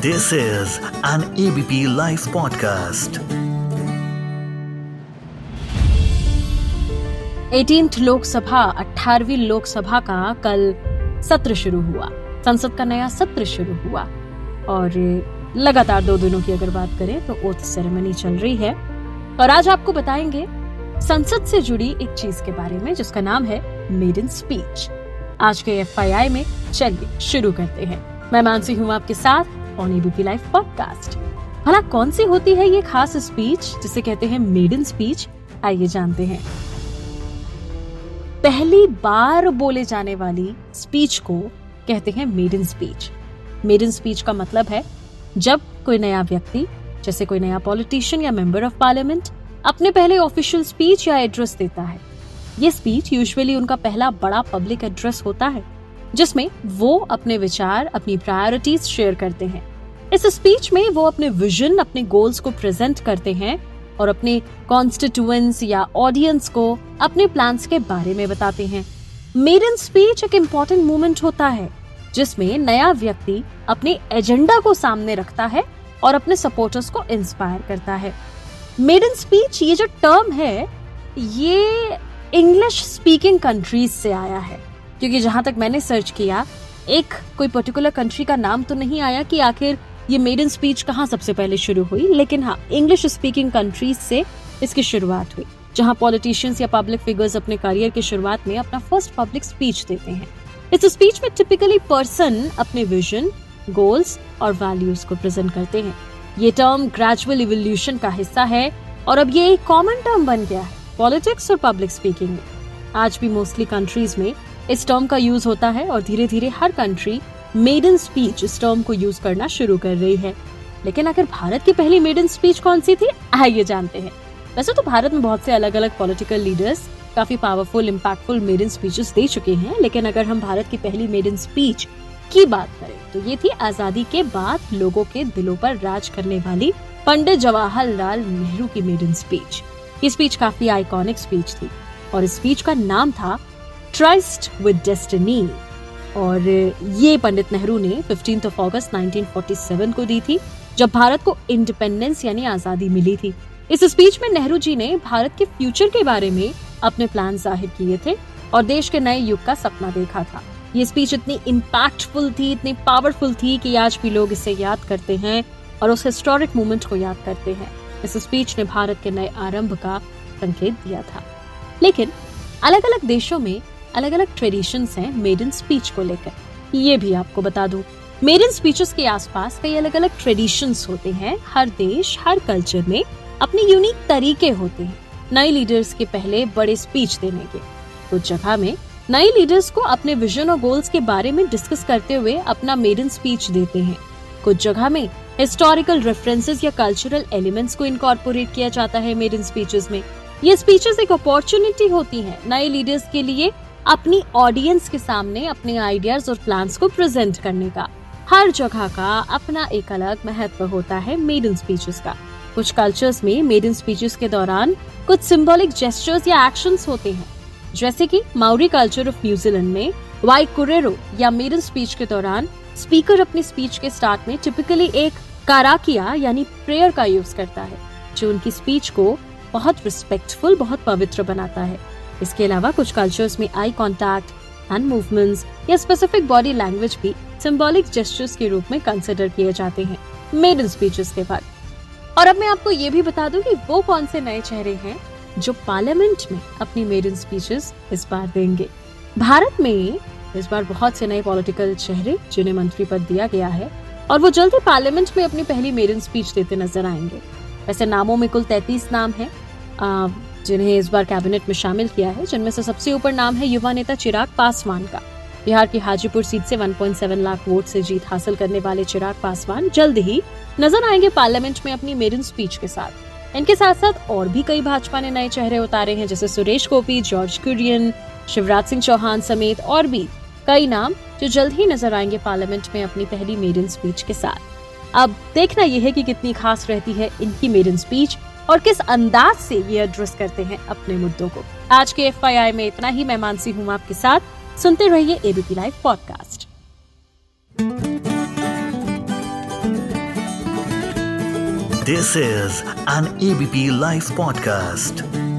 This is an ABP Life podcast. 18th Lok Sabha 18वीं Lok Sabha का कल सत्र शुरू हुआ। संसद का नया सत्र शुरू हुआ और लगातार 2 दिनों की अगर बात करें तो ओथ सेरेमनी चल रही है। और आज आपको बताएंगे संसद से जुड़ी एक चीज के बारे में जिसका नाम है मेडन स्पीच। आज के FYI में चलिए शुरू करते हैं। मैं मानसी हूँ आपके साथ ऑन एबीपी लाइव पॉडकास्ट। भला कौन सी होती है ये खास स्पीच जिसे कहते हैं मेडन स्पीच, आइए जानते हैं। पहली बार बोले जाने वाली स्पीच को कहते हैं मेडन स्पीच। मेडन स्पीच का मतलब है जब कोई नया व्यक्ति, जैसे कोई नया पॉलिटिशियन या मेंबर ऑफ पार्लियामेंट, अपने पहले ऑफिशियल स्पीच या एड्रेस देता है। ये स्पीच यूजुअली उनका पहला बड़ा पब्लिक एड्रेस होता है जिसमें वो अपने विचार, अपनी प्रायोरिटीज शेयर करते हैं। इस स्पीच में वो अपने विजन, अपने गोल्स को प्रेजेंट करते हैं और अपने कॉन्स्टिट्यूएंट्स या ऑडियंस को अपने प्लान्स के बारे में बताते हैं। मेडन स्पीच एक इम्पोर्टेंट मोमेंट होता है जिसमें नया व्यक्ति अपने एजेंडा को सामने रखता है और अपने सपोर्टर्स को इंस्पायर करता है। मेडन स्पीच ये जो टर्म है ये इंग्लिश स्पीकिंग कंट्रीज से आया है, क्योंकि जहां तक मैंने सर्च किया एक कोई पर्टिकुलर कंट्री का नाम तो नहीं आया कि आखिर ये मेडन स्पीच कहाँ सबसे पहले शुरू हुई, लेकिन हाँ इंग्लिश स्पीकिंग कंट्रीज से इसकी शुरुआत हुई, जहाँ पॉलिटिशियंस या पब्लिक फिगर्स अपने करियर की शुरुआत में अपना फर्स्ट पब्लिक स्पीच देते हैं। इस स्पीच में टिपिकली पर्सन अपने विजन, गोल्स और वैल्यूज को प्रेजेंट करते हैं। ये टर्म ग्रेजुअल इवोल्यूशन का हिस्सा है और अब ये एक कॉमन टर्म बन गया है पॉलिटिक्स और पब्लिक स्पीकिंग में। आज भी मोस्टली कंट्रीज में इस टर्म का यूज होता है और धीरे धीरे हर कंट्री मेडन स्पीच इस टर्म को यूज करना शुरू कर रही है। लेकिन आखिर भारत की पहली मेडन स्पीच कौन सी थी, आइए जानते हैं। वैसे तो भारत में बहुत से अलग अलग पॉलिटिकल लीडर्स काफी पावरफुल, इम्पैक्टफुल मेडन स्पीचेस दे चुके हैं, लेकिन अगर हम भारत की पहली मेडन स्पीच की बात करें तो ये थी आजादी के बाद लोगों के दिलों पर राज करने वाली पंडित जवाहरलाल नेहरू की मेडन स्पीच। ये स्पीच काफी आइकॉनिक स्पीच थी और इस स्पीच का नाम था ट्रस्ट विद डेस्टिनी और ये पंडित नेहरू ने 15 अगस्त 1947 को दी थी, जब भारत को इंडिपेंडेंस यानी आजादी मिली थी। इस स्पीच में नेहरू जी ने भारत के फ्यूचर के बारे में अपने प्लान जाहिर किए थे और देश के नए युग का सपना देखा था। ये स्पीच इतनी इम्पैक्टफुल थी, इतनी पावरफुल थी कि आज भी लोग इसे याद करते हैं और उस हिस्टोरिक मोमेंट को याद करते हैं। इस स्पीच ने भारत के नए आरंभ का संकेत दिया था। लेकिन अलग अलग देशों में अलग अलग ट्रेडिशंस हैं मेडन स्पीच को लेकर। ये भी आपको बता दूं, मेडन स्पीचेस के आसपास कई अलग अलग ट्रेडिशंस होते हैं। हर देश, हर कल्चर में अपने यूनिक तरीके होते हैं नए लीडर्स के पहले बड़े स्पीच देने के। कुछ जगह में नए लीडर्स को अपने विजन और गोल्स के बारे में डिस्कस करते हुए अपना मेडन स्पीच देते हैं। कुछ जगह में हिस्टोरिकल रेफरेंसेस या कल्चरल एलिमेंट्स को इनकॉर्पोरेट किया जाता है मेडन स्पीचेस में। ये स्पीचेस एक अपॉर्चुनिटी होती हैं नए लीडर्स के लिए अपनी ऑडियंस के सामने अपने आइडियाज और प्लान्स को प्रेजेंट करने का। हर जगह का अपना एक अलग महत्व होता है मेडन स्पीचेस का। कुछ कल्चर्स में मेडन स्पीचेस के दौरान कुछ सिंबॉलिक जेस्चर्स या एक्शंस होते हैं, जैसे कि माउरी कल्चर ऑफ न्यूजीलैंड में वाइकुरेरो या मेडन स्पीच के दौरान स्पीकर अपनी स्पीच के स्टार्ट में टिपिकली एक काराकिया यानी प्रेयर का यूज करता है, जो उनकी स्पीच को बहुत रिस्पेक्टफुल, बहुत पवित्र बनाता है। इसके अलावा कुछ कल्चर्स में आई कांटेक्ट, हैंड मूवमेंट्स या स्पेसिफिक बॉडी लैंग्वेज भी सिंबॉलिक जेस्चर्स के रूप में कंसिडर किए जाते हैं मेडन स्पीचेस के बाद। और अब मैं आपको ये भी बता दूं कि वो कौन से नए चेहरे हैं जो पार्लियामेंट में अपनी मेडन स्पीचेस इस बार देंगे। भारत में इस बार बहुत से नए पॉलिटिकल चेहरे जिन्हें मंत्री पद दिया गया है और वो जल्द ही पार्लियामेंट में अपनी पहली मेडन स्पीच देते नजर आएंगे। वैसे नामों में कुल 33 नाम है जिन्हें इस बार कैबिनेट में शामिल किया है, जिनमें से सबसे ऊपर नाम है युवा नेता चिराग पासवान का। बिहार की हाजीपुर सीट से 1.7 लाख वोट से जीत हासिल करने वाले चिराग पासवान जल्द ही नजर आएंगे पार्लियामेंट में अपनी मेडन स्पीच के साथ। इनके साथ साथ और भी कई भाजपा ने नए चेहरे उतारे हैं, जैसे सुरेश गोपी, जॉर्ज कुरियन, शिवराज सिंह चौहान समेत और भी कई नाम जो जल्द ही नजर आएंगे पार्लियामेंट में अपनी पहली मेडन स्पीच के साथ। अब देखना यह है कि कितनी खास रहती है इनकी मेडन स्पीच और किस अंदाज से ये एड्रेस करते हैं अपने मुद्दों को। आज के FYI में इतना ही। मैं मानसी हूँ आपके साथ, सुनते रहिए ABP live podcast. This is an ABP Life podcast.